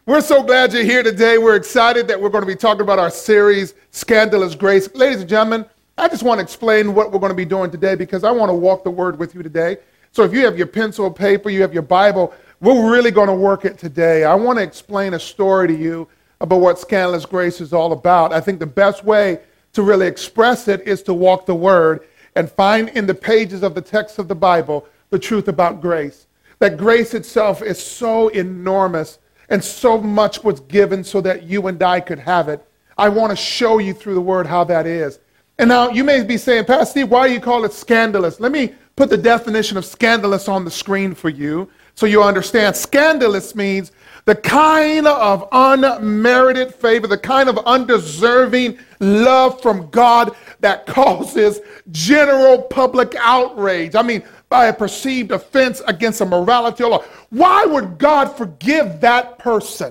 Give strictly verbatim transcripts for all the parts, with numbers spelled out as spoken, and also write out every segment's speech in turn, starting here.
We're so glad you're here today. We're excited that we're going to be talking about our series, Scandalous Grace. Ladies and gentlemen, I just want to explain what we're going to be doing today because I want to walk the word with you today. So if you have your pencil, paper, you have your Bible, we're really going to work it today. I want to explain a story to you about what Scandalous Grace is all about. I think the best way to really express it is to walk the word and find in the pages of the text of the Bible the truth about grace. That grace itself is so enormous and so much was given so that you and I could have it. I want to show you through the word how that is. And now you may be saying, Pastor Steve, why do you call it scandalous? Let me put the definition of scandalous on the screen for you so you understand. Scandalous means the kind of unmerited favor, the kind of undeserving love from God that causes general public outrage. I mean, by a perceived offense against a morality or law. Why would God forgive that person?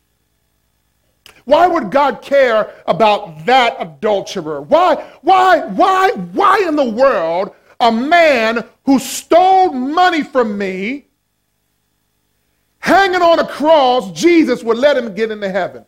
Why would God care about that adulterer? Why, why, why, why in the world a man who stole money from me, hanging on a cross, Jesus would let him get into heaven?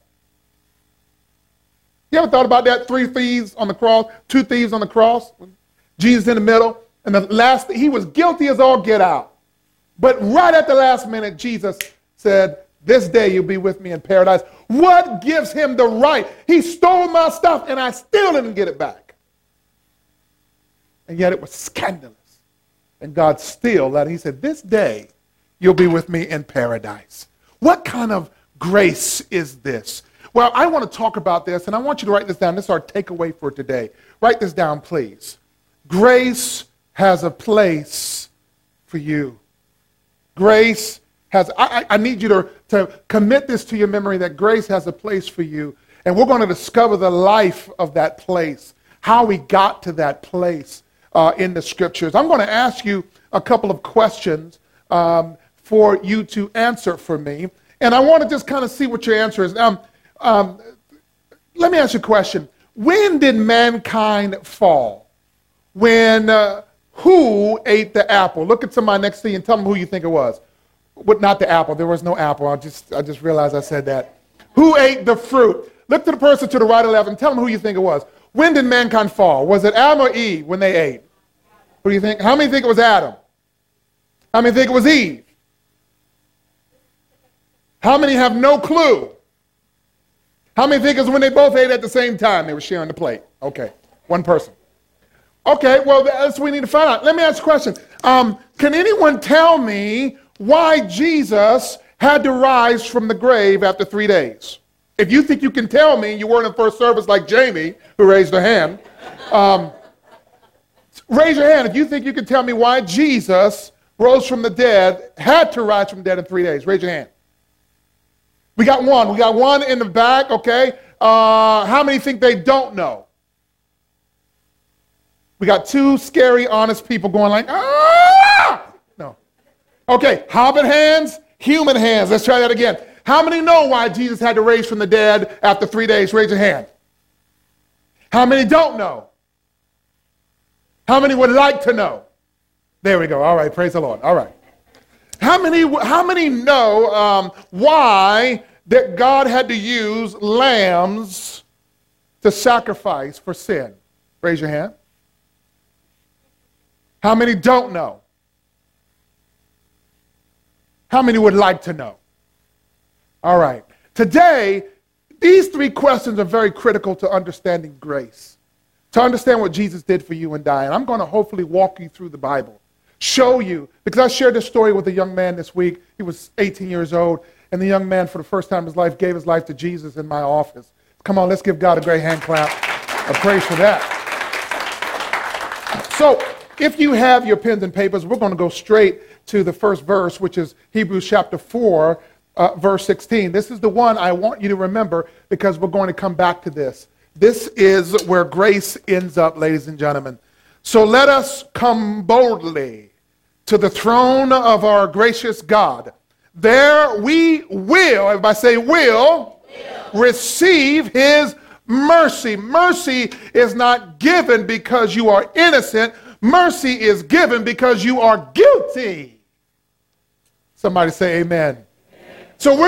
You ever thought about that? Three thieves on the cross, two thieves on the cross, Jesus in the middle. And the last, he was guilty as all get out. But right at the last minute, Jesus said, this day you'll be with me in paradise. What gives him the right? He stole my stuff and I still didn't get it back. And yet it was scandalous. And God still let it. He said, this day you'll be with me in paradise. What kind of grace is this? Well, I want to talk about this, and I want you to write this down. This is our takeaway for today. Write this down, please. Grace has a place for you. Grace has, I, I need you to, to commit this to your memory that grace has a place for you. And we're going to discover the life of that place, how we got to that place uh, in the scriptures. I'm going to ask you a couple of questions um, for you to answer for me. And I want to just kind of see what your answer is. Um, um, let me ask you a question. When did mankind fall? When... Uh, Who ate the apple? Look at somebody next to you and tell them who you think it was. But not the apple. There was no apple. I just I just realized I said that. Who ate the fruit? Look to the person to the right or left and tell them who you think it was. When did mankind fall? Was it Adam or Eve when they ate? Who do you think? How many think it was Adam? How many think it was Eve? How many have no clue? How many think it was when they both ate at the same time? They were sharing the plate. Okay, one person. Okay, well, that's what we need to find out. Let me ask a question. Um, can anyone tell me why Jesus had to rise from the grave after three days? If you think you can tell me, you weren't in first service like Jamie, who raised her hand. Um, raise your hand if you think you can tell me why Jesus rose from the dead, had to rise from the dead in three days. Raise your hand. We got one. We got one in the back, okay? Uh, how many think they don't know? We got two scary, honest people going like, ah! No. Okay, hobbit hands, human hands. Let's try that again. How many know why Jesus had to raise from the dead after three days? Raise your hand. How many don't know? How many would like to know? There we go. All right, praise the Lord. All right. How many, how many know um, why that God had to use lambs to sacrifice for sin? Raise your hand. How many don't know? How many would like to know? All right. Today, these three questions are very critical to understanding grace, to understand what Jesus did for you and I. And I'm going to hopefully walk you through the Bible, show you, because I shared this story with a young man this week. He was eighteen years old, and the young man, for the first time in his life, gave his life to Jesus in my office. Come on, let's give God a great hand clap of praise for that. So, if you have your pens and papers, we're going to go straight to the first verse, which is Hebrews chapter four, uh, verse sixteen. This is the one I want you to remember because we're going to come back to this. This is where grace ends up, ladies and gentlemen. So let us come boldly to the throne of our gracious God. There we will, everybody say will, will. receive his mercy. Mercy is not given because you are innocent. Mercy is given because you are guilty. Somebody say amen. Amen. So we're,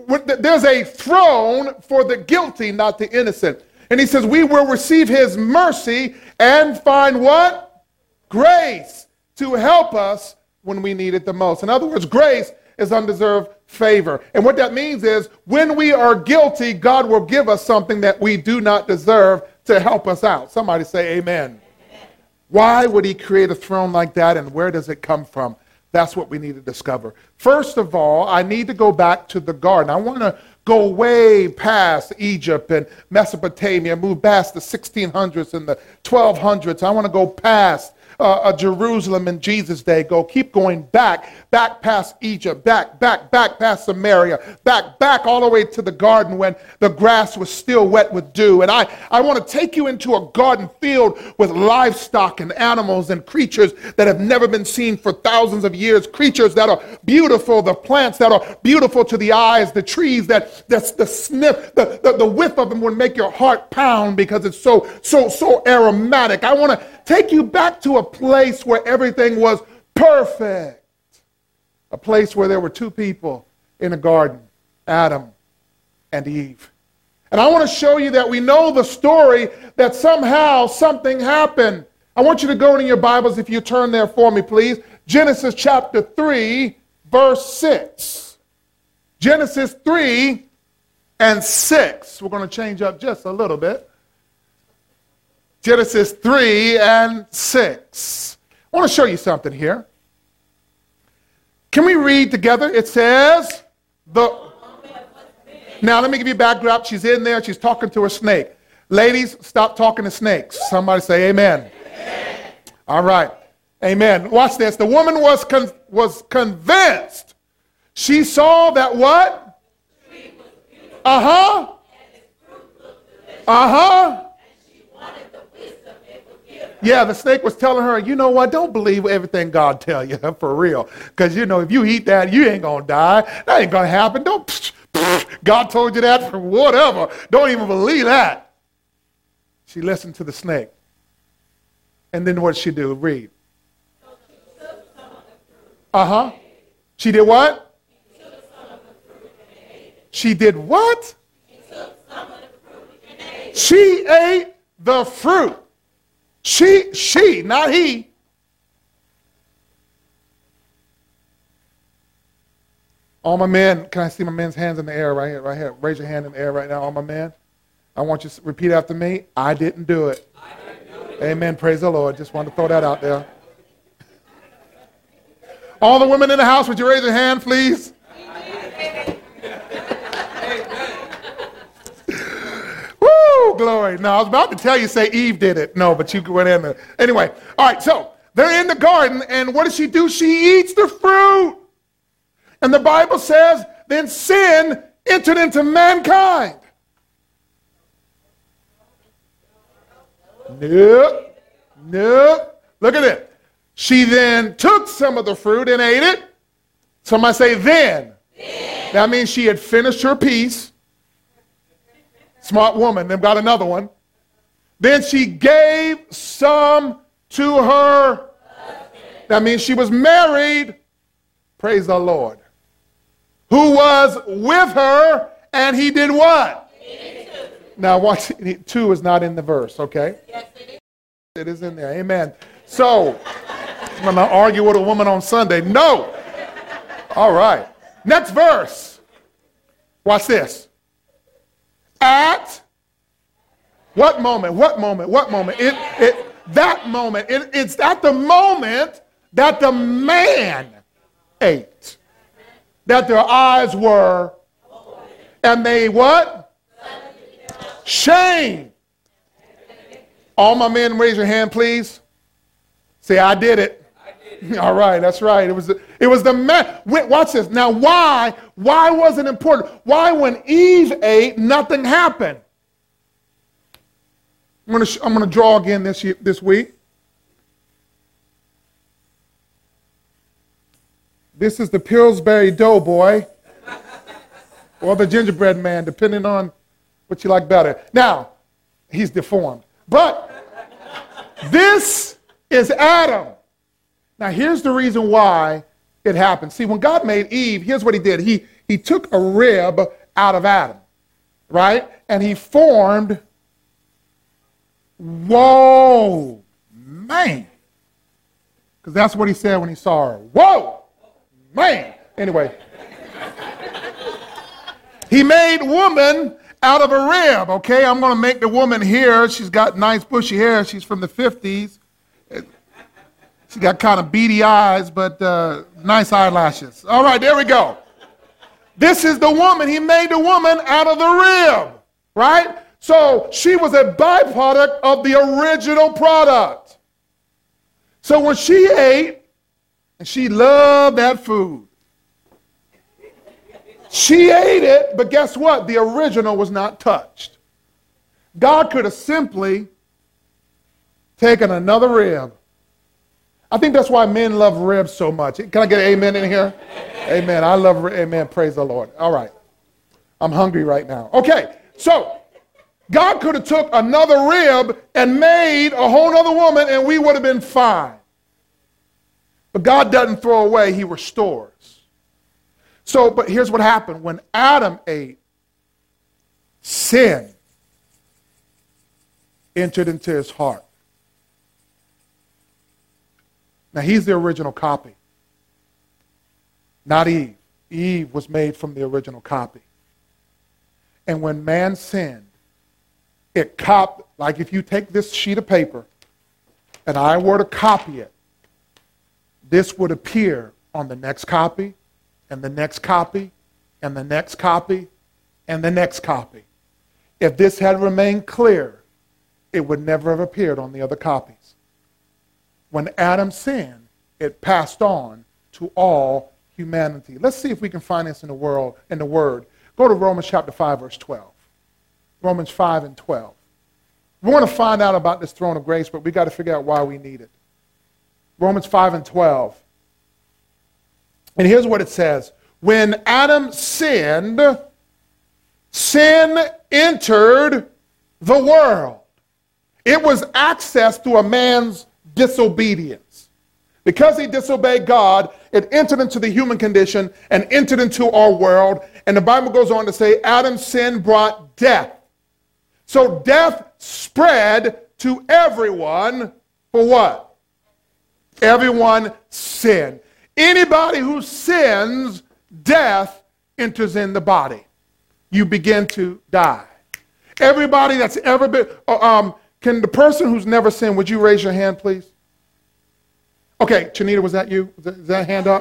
there's a throne for the guilty, not the innocent. And he says we will receive his mercy and find what? Grace to help us when we need it the most. In other words, grace is undeserved favor. And what that means is when we are guilty, God will give us something that we do not deserve to help us out. Somebody say amen. Amen. Why would he create a throne like that, and where does it come from? That's what we need to discover. First of all, I need to go back to the garden. I want to go way past Egypt and Mesopotamia, move past the sixteen hundreds and the twelve hundreds. I want to go past Uh, uh, Jerusalem in Jesus' day. Go, keep going back, back past Egypt, back, back, back past Samaria, back, back all the way to the garden when the grass was still wet with dew. And I, I want to take you into a garden filled with livestock and animals and creatures that have never been seen for thousands of years, creatures that are beautiful, the plants that are beautiful to the eyes, the trees that that's the sniff, the, the, the whiff of them would make your heart pound because it's so, so, so aromatic. I want to take you back to a place where everything was perfect. A place where there were two people in a garden, Adam and Eve. And I want to show you that we know the story that somehow something happened. I want you to go in your Bibles, if you turn there for me, please. Genesis chapter three, verse six. Genesis three and six. We're going to change up just a little bit. Genesis three and six. I want to show you something here. Can we read together? It says, the. Now let me give you a backdrop. She's in there. She's talking to a snake. Ladies, stop talking to snakes. Somebody say amen. Amen. All right. Amen. Watch this. The woman was con- was convinced. She saw that what? Uh-huh. Uh-huh. Yeah, the snake was telling her, you know what, don't believe everything God tell you, for real. Because, you know, if you eat that, you ain't going to die. That ain't going to happen. Don't, psh, psh, God told you that for whatever. Don't even believe that. She listened to the snake. And then what did she do? Read. Uh-huh. She did what? She did what? She ate the fruit. She, she, not he. All my men, can I see my men's hands in the air right here, right here? Raise your hand in the air right now, all my men. I want you to repeat after me. I didn't do it. I didn't do it. Amen. Praise the Lord. Just wanted to throw that out there. All the women in the house, would you raise your hand, please? Woo, glory. No, I was about to tell you, say Eve did it. No, but you went in there. Anyway, all right, so they're in the garden, and what does she do? She eats the fruit. And the Bible says, then sin entered into mankind. Nope. Nope. Look at it. She then took some of the fruit and ate it. Somebody say then. Then. That means she had finished her piece. Smart woman, then got another one. Then she gave some to her husband. That means she was married. Praise the Lord. Who was with her, and he did what? He now, watch, two is not in the verse, okay? Yes, it is. It is in there, amen. So, I'm going to argue with a woman on Sunday. No. All right. Next verse. Watch this. At what moment? What moment? What moment? It, it, that moment. It, it's at the moment that the man ate. That their eyes were, and they what? Shame. All my men, raise your hand, please. Say, I did it. I did it. All right, that's right. It was the, it was the man. Wait, watch this. Now, why? Why was it important? Why, when Eve ate, nothing happened? I'm going to I'm going to draw again this year, this week. This is the Pillsbury Doughboy or the gingerbread man, depending on what you like better. Now, he's deformed. But this is Adam. Now, here's the reason why it happened. See, when God made Eve, here's what he did. He, he took a rib out of Adam, right? And he formed, whoa, man. Because that's what he said when he saw her. Whoa, man. Anyway. He made woman out of a rib, okay? I'm going to make the woman here. She's got nice bushy hair. She's from the fifties. She got kind of beady eyes, but uh, nice eyelashes. All right, there we go. This is the woman. He made the woman out of the rib, right? So she was a byproduct of the original product. So when she ate, and she loved that food, she ate it, but guess what? The original was not touched. God could have simply taken another rib. I think that's why men love ribs so much. Can I get an amen in here? Amen. I love ribs. Amen. Praise the Lord. All right. I'm hungry right now. Okay. So God could have took another rib and made a whole other woman and we would have been fine. But God doesn't throw away. He restores. So, but here's what happened. When Adam ate, sin entered into his heart. Now, he's the original copy, not Eve. Eve was made from the original copy. And when man sinned, it copied, like if you take this sheet of paper and I were to copy it, this would appear on the next copy, and the next copy, and the next copy, and the next copy. If this had remained clear, it would never have appeared on the other copies. When Adam sinned, it passed on to all humanity. Let's see if we can find this in the world, in the Word. Go to Romans chapter five, verse twelve. Romans five and twelve. We want to find out about this throne of grace, but we got to figure out why we need it. Romans five and twelve. And here's what it says. When Adam sinned, sin entered the world. It was access through a man's disobedience. Because he disobeyed God, it entered into the human condition and entered into our world. And the Bible goes on to say Adam's sin brought death. So death spread to everyone for what? Everyone sinned. Anybody who sins, death enters in the body. You begin to die. Everybody that's ever been, um, can the person who's never sinned, would you raise your hand, please? Okay, Chanita, was that you? Is that, is that hand up?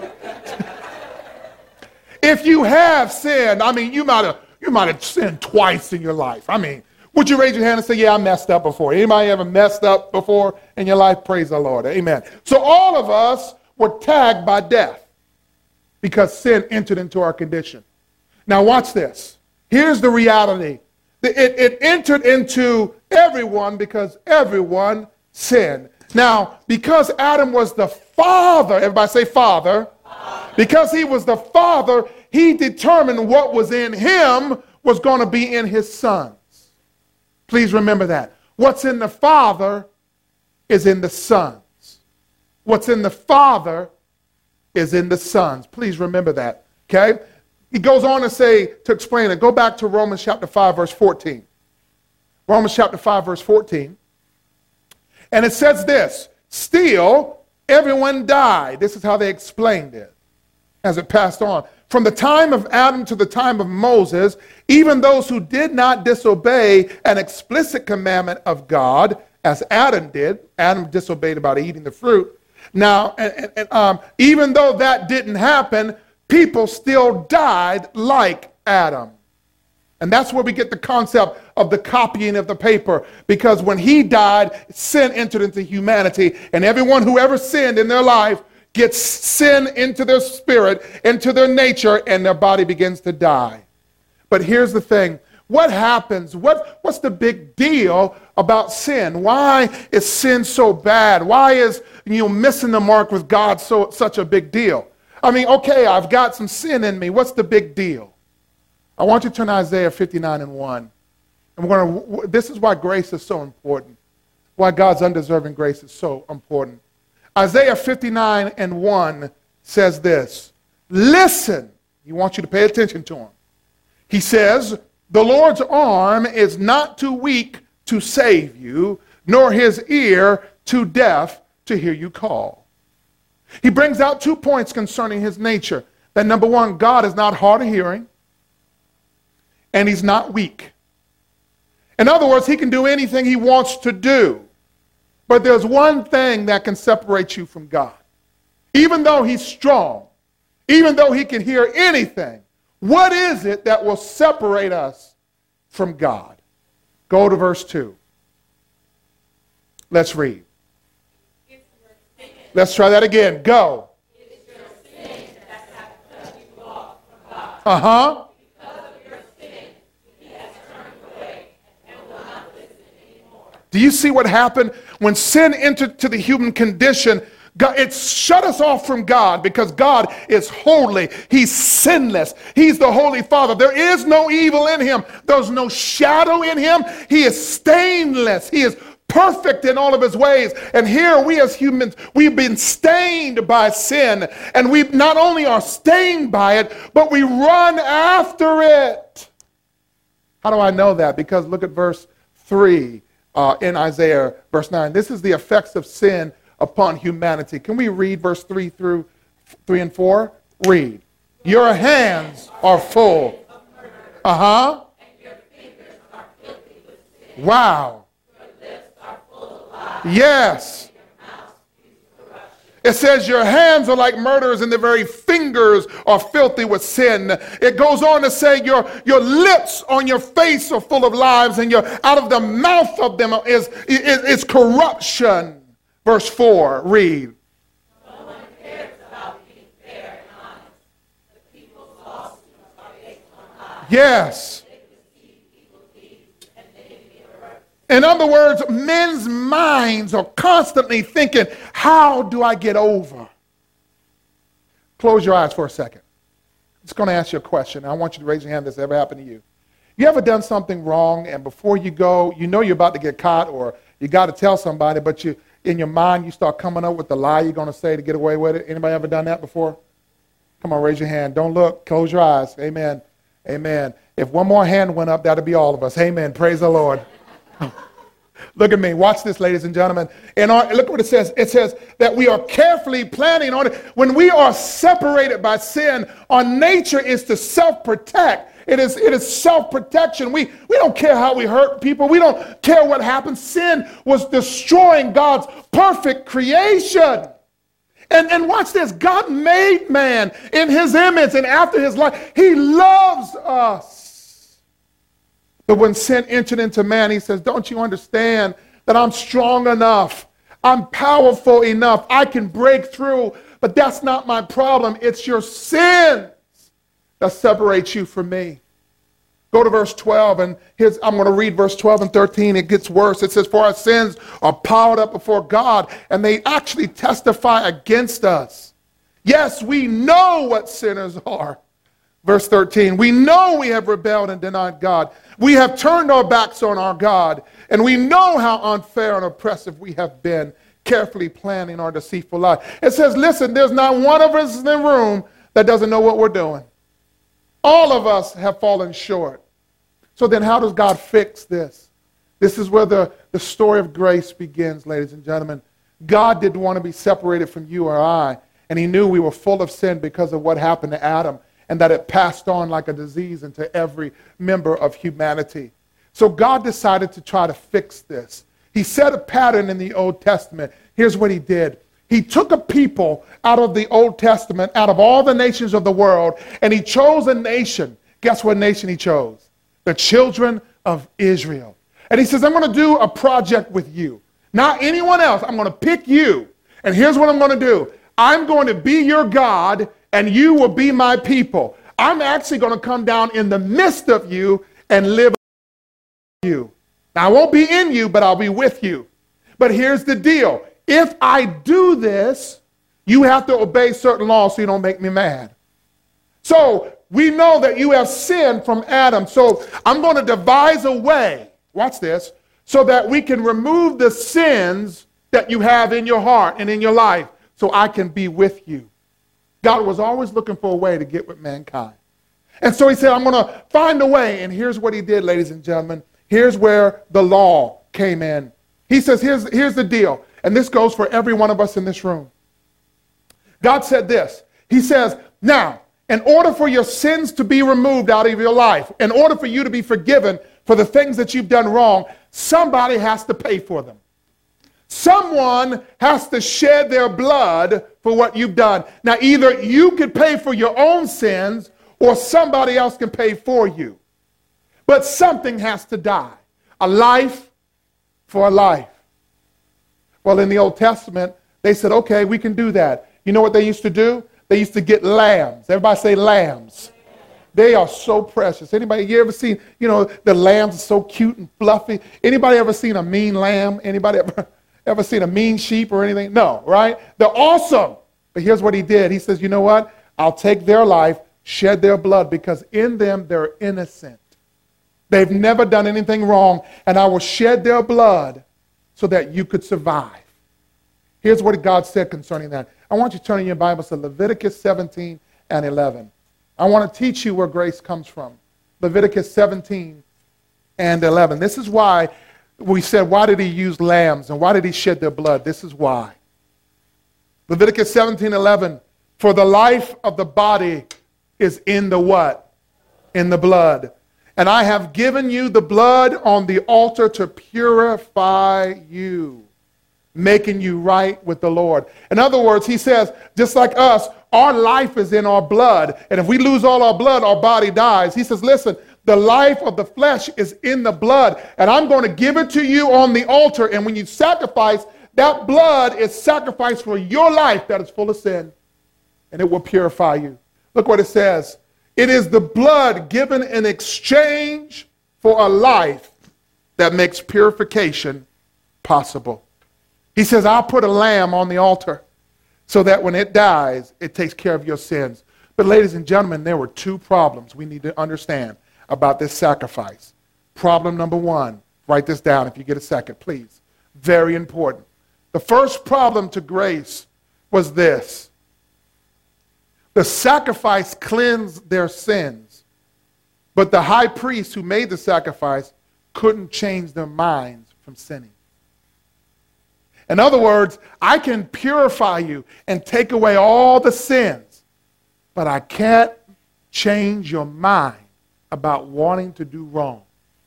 If you have sinned, I mean, you might have you might have sinned twice in your life. I mean, would you raise your hand and say, yeah, I messed up before? Anybody ever messed up before in your life? Praise the Lord. Amen. So all of us were tagged by death because sin entered into our condition. Now watch this. Here's the reality. It, it entered into everyone because everyone sinned. Now, because Adam was the father, everybody say father, because he was the father, he determined what was in him was going to be in his sons. Please remember that. What's in the father is in the sons. What's in the Father is in the sons. Please remember that, okay? He goes on to say, to explain it, go back to Romans chapter five, verse fourteen. Romans chapter five, verse fourteen. And it says this, still, everyone died. This is how they explained it as it passed on. From the time of Adam to the time of Moses, even those who did not disobey an explicit commandment of God, as Adam did, Adam disobeyed about eating the fruit. Now, and, and, um, even though that didn't happen, people still died like Adam. And that's where we get the concept of the copying of the paper. Because when he died, sin entered into humanity. And everyone who ever sinned in their life gets sin into their spirit, into their nature, and their body begins to die. But here's the thing. What happens? What, what's the big deal about sin? Why is sin so bad? Why is, you know, missing the mark with God so such a big deal? I mean, okay, I've got some sin in me. What's the big deal? I want you to turn to Isaiah fifty-nine and one. And we're going to, this is why grace is so important. Why God's undeserving grace is so important. Isaiah fifty-nine and one says this. Listen. He wants you to pay attention to him. He says, the Lord's arm is not too weak to save you, nor his ear too deaf to hear you call. He brings out two points concerning his nature. That number one, God is not hard of hearing, and he's not weak. In other words, he can do anything he wants to do. But there's one thing that can separate you from God. Even though he's strong, even though he can hear anything, what is it that will separate us from God? Go to verse two. Let's read. Let's try that again. Go. Uh-huh. Do you see what happened when sin entered to the human condition? God, it shut us off from God because God is holy. He's sinless. He's the Holy Father. There is no evil in him. There's no shadow in him. He is stainless. He is perfect in all of his ways. And here we as humans, we've been stained by sin. And we not only are stained by it, but we run after it. How do I know that? Because look at verse three. Uh, in Isaiah, verse nine. This is the effects of sin upon humanity. Can we read verse three through three and four? Read. Your hands are full. Uh-huh. Wow. Yes. It says your hands are like murderers and the very fingers are filthy with sin. It goes on to say your, your lips on your face are full of lies and your, out of the mouth of them is, is, is corruption. Verse four, read. No one cares about being fair and honest. The people's lawsuits are based on lies. Yes. In other words, men's minds are constantly thinking, how do I get over? Close your eyes for a second. I'm just going to ask you a question. I want you to raise your hand if this ever happened to you. You ever done something wrong and before you go, you know you're about to get caught or you got to tell somebody, but you, in your mind you start coming up with the lie you're going to say to get away with it? Anybody ever done that before? Come on, raise your hand. Don't look. Close your eyes. Amen. Amen. If one more hand went up, that'll be all of us. Amen. Praise the Lord. Look at me. Watch this, ladies and gentlemen. And our, look what it says. It says that we are carefully planning on it. When we are separated by sin, our nature is to self-protect. It is, it is self-protection. We, we don't care how we hurt people. We don't care what happens. Sin was destroying God's perfect creation. And, and watch this. God made man in his image and after his life. He loves us. But when sin entered into man, he says, don't you understand that I'm strong enough? I'm powerful enough. I can break through. But that's not my problem. It's your sins that separate you from me. Go to verse twelve, and here's, I'm going to read verse twelve and thirteen. It gets worse. It says, for our sins are piled up before God, and they actually testify against us. Yes, we know what sinners are. Verse thirteen, we know we have rebelled and denied God. We have turned our backs on our God, and we know how unfair and oppressive we have been, carefully planning our deceitful life. It says, listen, there's not one of us in the room that doesn't know what we're doing. All of us have fallen short. So then how does God fix this? This is where the, the story of grace begins, ladies and gentlemen. God didn't want to be separated from you or I, and he knew we were full of sin because of what happened to Adam, and that it passed on like a disease into every member of humanity. So God decided to try to fix this. He set a pattern in the Old Testament. Here's what he did. He took a people out of the Old Testament, out of all the nations of the world, and he chose a nation. Guess what nation he chose? The children of Israel. And he says, I'm going to do a project with you. Not anyone else. I'm going to pick you. And here's what I'm going to do. I'm going to be your God, and you will be my people. I'm actually going to come down in the midst of you and live with you. Now, I won't be in you, but I'll be with you. But here's the deal. If I do this, you have to obey certain laws so you don't make me mad. So we know that you have sinned from Adam. So I'm going to devise a way, watch this, so that we can remove the sins that you have in your heart and in your life so I can be with you. God was always looking for a way to get with mankind. And so he said, I'm going to find a way. And here's what he did, ladies and gentlemen. Here's where the law came in. He says, here's, here's the deal. And this goes for every one of us in this room. God said this. He says, now, in order for your sins to be removed out of your life, in order for you to be forgiven for the things that you've done wrong, somebody has to pay for them. Someone has to shed their blood for what you've done. Now, either you could pay for your own sins or somebody else can pay for you. But something has to die. A life for a life. Well, in the Old Testament, they said, okay, we can do that. You know what they used to do? They used to get lambs. Everybody say lambs. They are so precious. Anybody, you ever seen, you know, the lambs are so cute and fluffy. Anybody ever seen a mean lamb? Anybody ever, ever seen a mean sheep or anything? No, right? They're awesome. But here's what he did. He says, you know what? I'll take their life, shed their blood, because in them they're innocent. They've never done anything wrong, and I will shed their blood so that you could survive. Here's what God said concerning that. I want you to turn in your Bible to Leviticus seventeen and eleven. I want to teach you where grace comes from. Leviticus seventeen and eleven. This is why we said, why did he use lambs and why did he shed their blood? This is why. Leviticus seventeen eleven. For the life of the body is in the what? In the blood. And I have given you the blood on the altar to purify you, making you right with the Lord. In other words, he says, just like us, our life is in our blood. And if we lose all our blood, our body dies. He says, listen, the life of the flesh is in the blood. And I'm going to give it to you on the altar. And when you sacrifice, that blood is sacrificed for your life that is full of sin. And it will purify you. Look what it says. It is the blood given in exchange for a life that makes purification possible. He says, I'll put a lamb on the altar so that when it dies, it takes care of your sins. But ladies and gentlemen, there were two problems we need to understand about this sacrifice. Problem number one, write this down if you get a second, please. Very important. The first problem to grace was this. The sacrifice cleansed their sins, but the high priest who made the sacrifice couldn't change their minds from sinning. In other words, I can purify you and take away all the sins, but I can't change your mind about wanting to do wrong.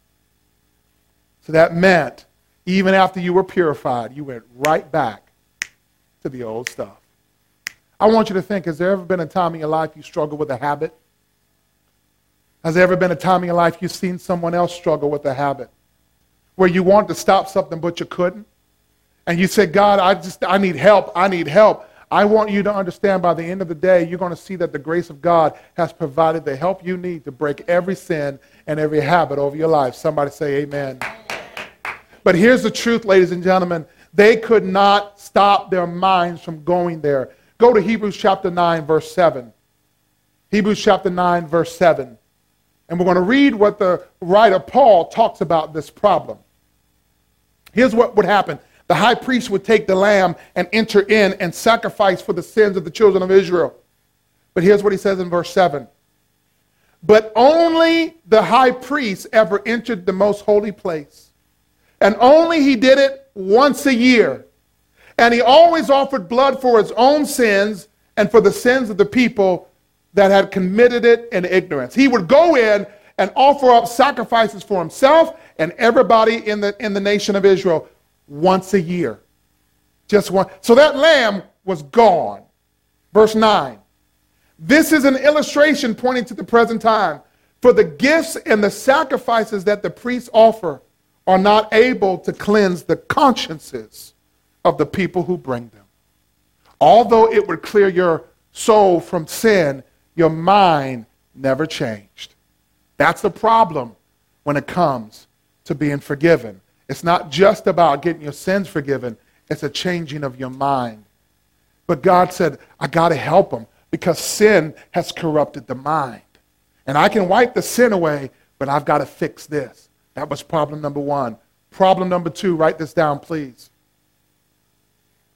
So that meant, even after you were purified, you went right back to the old stuff. I want you to think, has there ever been a time in your life you struggled with a habit? Has there ever been a time in your life you've seen someone else struggle with a habit? Where you wanted to stop something but you couldn't? And you said, God, I just, I need help, I need help. I want you to understand by the end of the day, you're going to see that the grace of God has provided the help you need to break every sin and every habit over your life. Somebody say amen. But here's the truth, ladies and gentlemen. They could not stop their minds from going there. Go to Hebrews chapter nine, verse seven. Hebrews chapter nine, verse seven. And we're going to read what the writer Paul talks about this problem. Here's what would happen. The high priest would take the lamb and enter in and sacrifice for the sins of the children of Israel. But here's what he says in verse seven. But only the high priest ever entered the most holy place. And only he did it once a year. And he always offered blood for his own sins and for the sins of the people that had committed it in ignorance. He would go in and offer up sacrifices for himself and everybody in the, in the nation of Israel once a year. Just one. So that lamb was gone. Verse nine. This is an illustration pointing to the present time. For the gifts and the sacrifices that the priests offer are not able to cleanse the consciences of the people who bring them. Although it would clear your soul from sin, your mind never changed. That's the problem when it comes to being forgiven. It's not just about getting your sins forgiven. It's a changing of your mind. But God said, I got to help them because sin has corrupted the mind. And I can wipe the sin away, but I've got to fix this. That was problem number one. Problem number two, write this down, please.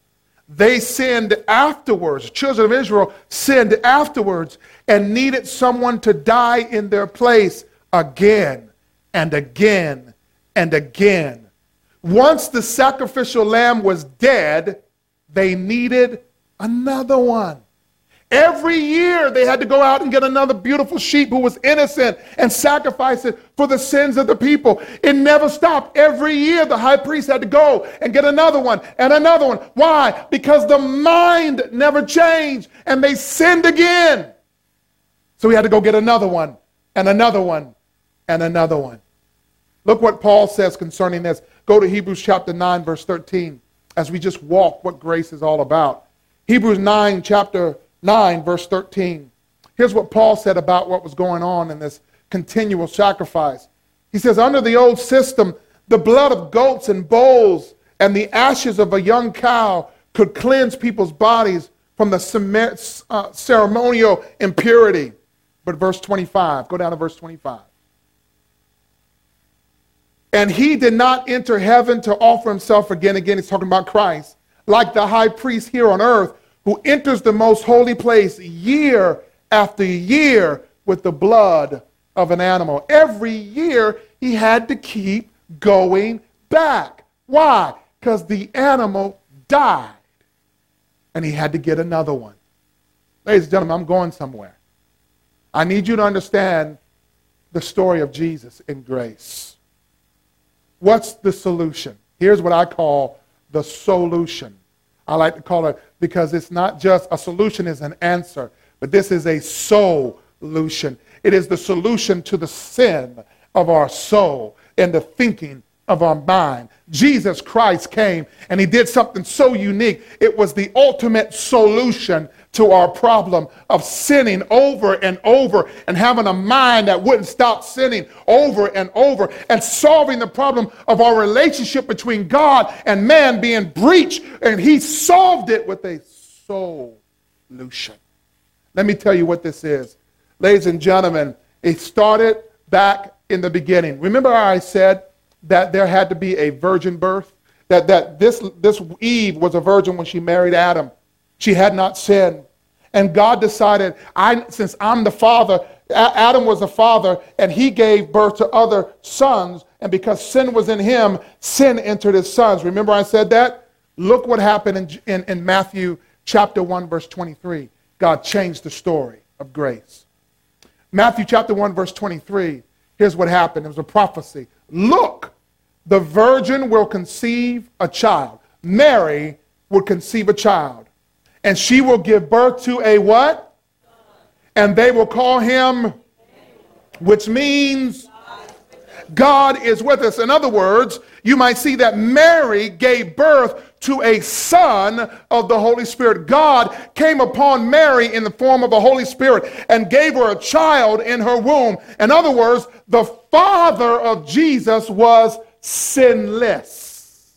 They sinned afterwards. The children of Israel sinned afterwards and needed someone to die in their place again and again and again. Once the sacrificial lamb was dead, they needed another one. Every year they had to go out and get another beautiful sheep who was innocent and sacrifice it for the sins of the people. It never stopped. Every year the high priest had to go and get another one and another one. Why? Because the mind never changed and they sinned again. So he had to go get another one and another one and another one. Look what Paul says concerning this. Go to Hebrews chapter nine, verse thirteen, as we just walk what grace is all about. Hebrews nine, chapter nine, verse thirteen. Here's what Paul said about what was going on in this continual sacrifice. He says, under the old system, the blood of goats and bulls and the ashes of a young cow could cleanse people's bodies from the uh, ceremonial impurity. But verse twenty-five, go down to verse twenty-five. And he did not enter heaven to offer himself again. Again, he's talking about Christ. Like the high priest here on earth, who enters the most holy place year after year with the blood of an animal. Every year, he had to keep going back. Why? Because the animal died. And he had to get another one. Ladies and gentlemen, I'm going somewhere. I need you to understand the story of Jesus in grace. What's the solution? Here's what I call the solution. I like to call it, because it's not just a solution is an answer, but this is a solution. It is the solution to the sin of our soul and the thinking of our mind. Jesus Christ came and he did something so unique. It was the ultimate solution to our problem of sinning over and over and having a mind that wouldn't stop sinning over and over and solving the problem of our relationship between God and man being breached. And he solved it with a solution. Let me tell you what this is. Ladies and gentlemen, it started back in the beginning. Remember how I said that there had to be a virgin birth? That, that this, this Eve was a virgin when she married Adam. She had not sinned. And God decided, I, since I'm the father, Adam was the father, and he gave birth to other sons. And because sin was in him, sin entered his sons. Remember I said that? Look what happened in, in, in Matthew chapter one, verse twenty-three. God changed the story of grace. Matthew chapter one, verse twenty-three. Here's what happened. It was a prophecy. Look, the virgin will conceive a child. Mary will conceive a child. And she will give birth to a what? And they will call him, which means God is with us. In other words, you might see that Mary gave birth to a son of the Holy Spirit. God came upon Mary in the form of the Holy Spirit and gave her a child in her womb. In other words, the father of Jesus was sinless.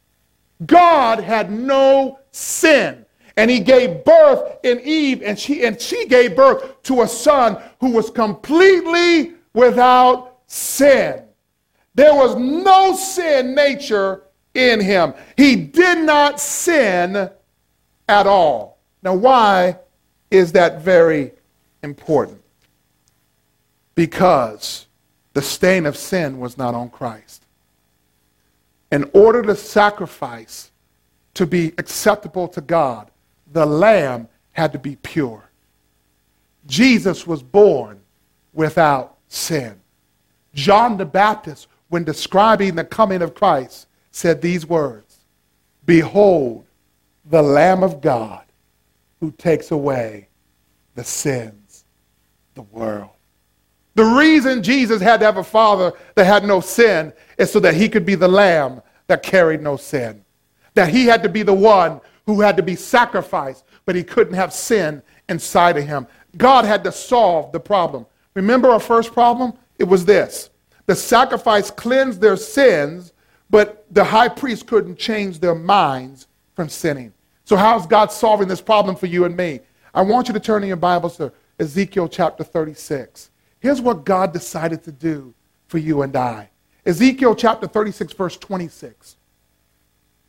God had no sin. And he gave birth in Eve, and she, and she gave birth to a son who was completely without sin. There was no sin nature in him. He did not sin at all. Now, why is that very important? Because the stain of sin was not on Christ. In order to sacrifice to be acceptable to God, the lamb had to be pure. Jesus was born without sin. John the Baptist, when describing the coming of Christ, said these words, "Behold, the Lamb of God who takes away the sins of the world." The reason Jesus had to have a father that had no sin is so that he could be the lamb that carried no sin. That he had to be the one who had to be sacrificed, but he couldn't have sin inside of him. God had to solve the problem. Remember our first problem? It was this. The sacrifice cleansed their sins, but the high priest couldn't change their minds from sinning. So how's God solving this problem for you and me? I want you to turn in your Bibles to Ezekiel chapter thirty-six. Here's what God decided to do for you and I. Ezekiel chapter thirty-six, verse twenty-six.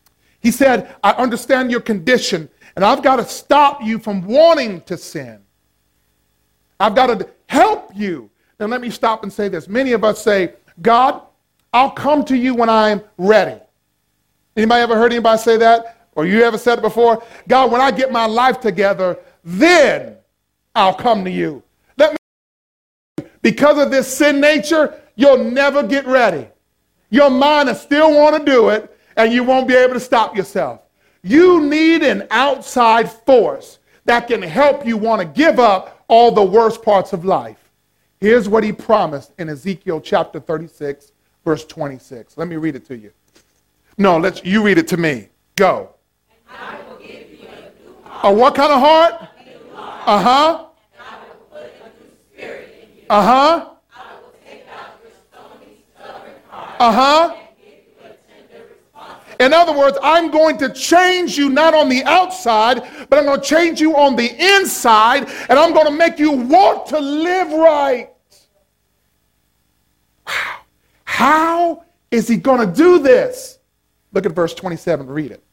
He said, I understand your condition, and I've got to stop you from wanting to sin. I've got to help you. Now let me stop and say this. Many of us say, God, I'll come to you when I'm ready. Anybody ever heard anybody say that? Or you ever said it before? God, when I get my life together, then I'll come to you. Let me, because of this sin nature, you'll never get ready. Your mind will still want to do it, and you won't be able to stop yourself. You need an outside force that can help you want to give up all the worst parts of life. Here's what he promised in Ezekiel chapter thirty-six, verse twenty-six. Let me read it to you. No, let's you read it to me. Go. And I will give you a new heart. A what kind of heart? A new heart. Uh-huh. And I will put a new spirit in you. Uh-huh. I will take out your stony, stubborn heart. Uh-huh. And give you a tender response. In other words, I'm going to change you not on the outside, but I'm going to change you on the inside, and I'm going to make you want to live right. Wow. How is he going to do this? Look at verse twenty-seven. Read it.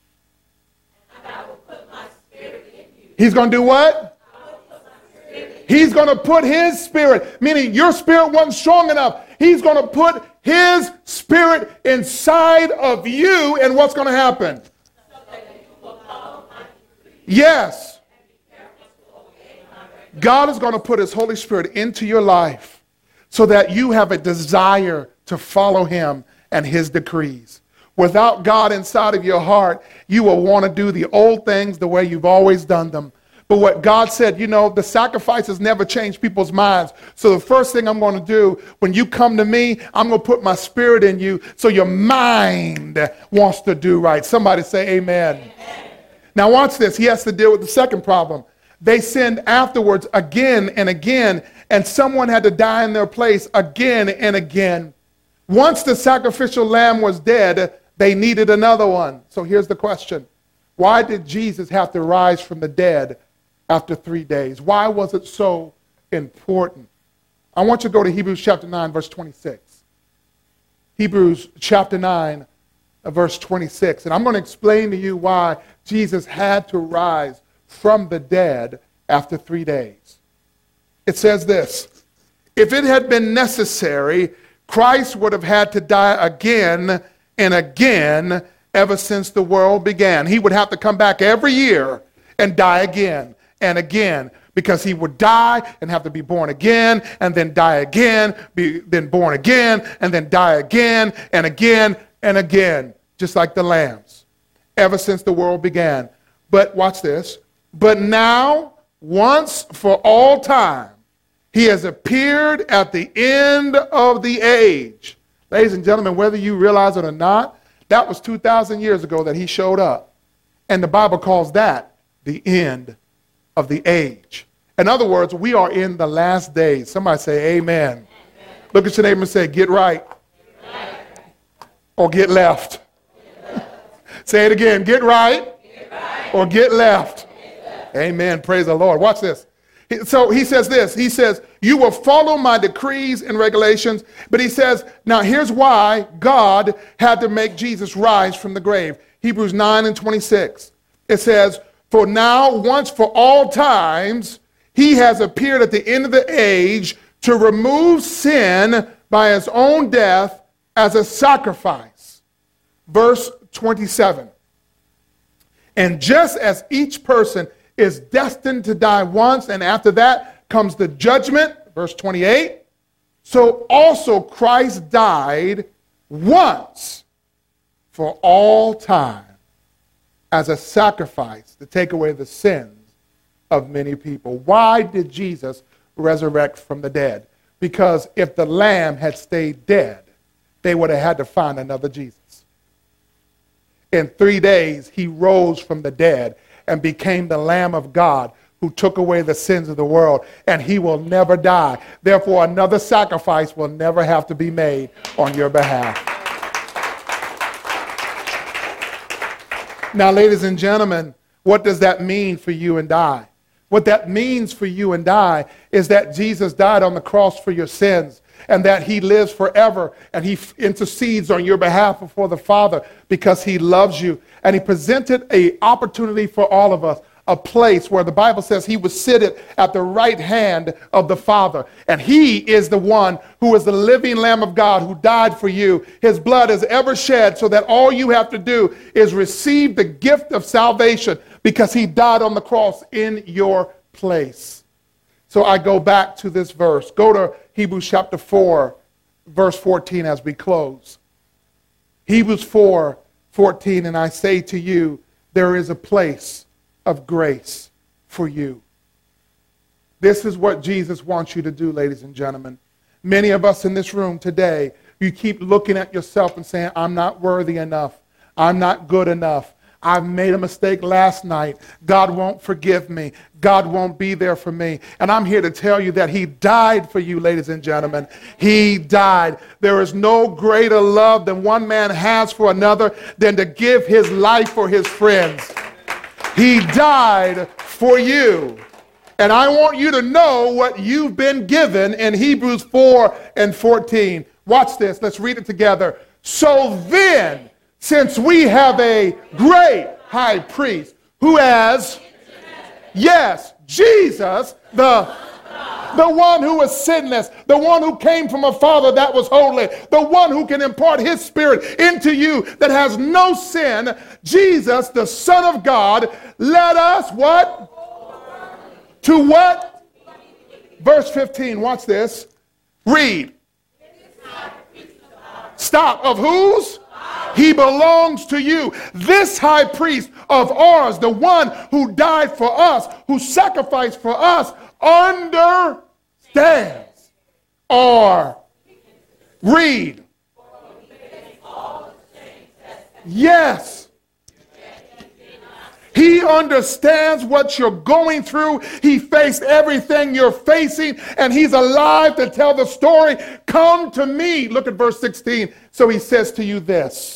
And I will put my spirit in you. He's going to do what? I will put my spirit in you. He's going to put his spirit, meaning your spirit wasn't strong enough. He's going to put his spirit inside of you, and what's going to happen? So that you will follow my decrees. Yes. And be careful to obey my regulations. God is going to put his Holy Spirit into your life so that you have a desire to follow him and his decrees. Without God inside of your heart, you will want to do the old things the way you've always done them. But what God said, you know, the sacrifices never change people's minds. So the first thing I'm going to do when you come to me, I'm going to put my spirit in you so your mind wants to do right. Somebody say amen. Amen. Now watch this. He has to deal with the second problem. They sinned afterwards again and again, and someone had to die in their place again and again. Once the sacrificial lamb was dead, they needed another one. So here's the question. Why did Jesus have to rise from the dead after three days? Why was it so important? I want you to go to Hebrews chapter nine, verse twenty-six. Hebrews chapter nine, verse twenty-six. And I'm going to explain to you why Jesus had to rise from the dead after three days. It says this. If it had been necessary, Christ would have had to die again and again ever since the world began. He would have to come back every year and die again and again, because he would die and have to be born again and then die again, be then born again and then die again and again and again, just like the lambs, ever since the world began. But watch this. But now, once for all time, he has appeared at the end of the age. Ladies and gentlemen, whether you realize it or not, that was two thousand years ago that he showed up. And the Bible calls that the end of the age. In other words, we are in the last days. Somebody say amen. Amen. Look at your neighbor and say, get right, get right. Or get left. Get left. Say it again, get right, get right. Or get left. Get left. Amen. Praise the Lord. Watch this. So he says this, he says, you will follow my decrees and regulations. But he says, now here's why God had to make Jesus rise from the grave. Hebrews nine and twenty-six. It says, for now, once for all times, he has appeared at the end of the age to remove sin by his own death as a sacrifice. Verse twenty-seven. And just as each person is destined to die once, and after that comes the judgment, verse twenty-eight, so also Christ died once for all time as a sacrifice to take away the sins of many people. Why did Jesus resurrect from the dead? Because if the lamb had stayed dead, they would have had to find another Jesus. In three days, he rose from the dead and became the Lamb of God who took away the sins of the world, and he will never die. Therefore, another sacrifice will never have to be made on your behalf. Now, ladies and gentlemen, what does that mean for you and I? What that means for you and I is that Jesus died on the cross for your sins. and that he lives forever, and he f- intercedes on your behalf before the Father because he loves you. And he presented an opportunity for all of us, a place where the Bible says he was seated at the right hand of the Father. And he is the one who is the living Lamb of God who died for you. His blood is ever shed so that all you have to do is receive the gift of salvation because he died on the cross in your place. So I go back to this verse. Go to Hebrews chapter four, verse fourteen as we close. Hebrews four, fourteen, and I say to you, there is a place of grace for you. This is what Jesus wants you to do, ladies and gentlemen. Many of us in this room today, you keep looking at yourself and saying, I'm not worthy enough. I'm not good enough. I made a mistake last night. God won't forgive me. God won't be there for me. And I'm here to tell you that he died for you, ladies and gentlemen. He died. There is no greater love than one man has for another than to give his life for his friends. He died for you. And I want you to know what you've been given in Hebrews four and fourteen. Watch this. Let's read it together. So then, since we have a great high priest who has, yes, Jesus, the, the one who was sinless, the one who came from a Father that was holy, the one who can impart his Spirit into you that has no sin, Jesus, the Son of God, let us what? To what? Verse fifteen, watch this. Read. Stop. Of whose? He belongs to you. This high priest of ours, the one who died for us, who sacrificed for us, understands or read. Yes. He understands what you're going through. He faced everything you're facing, and he's alive to tell the story. Come to me. Look at verse sixteen. So he says to you this.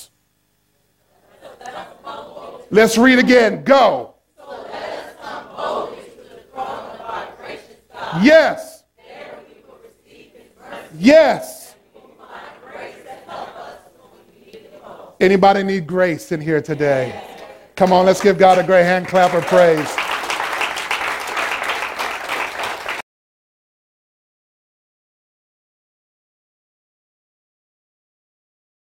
Let's read again. Go. So let us come boldly to the throne of our gracious God. Yes. There we will receive his mercy. Yes. And we will find grace to help us when we need it most. Anybody need grace in here today? Yes. Come on, let's give God a great hand clap of praise.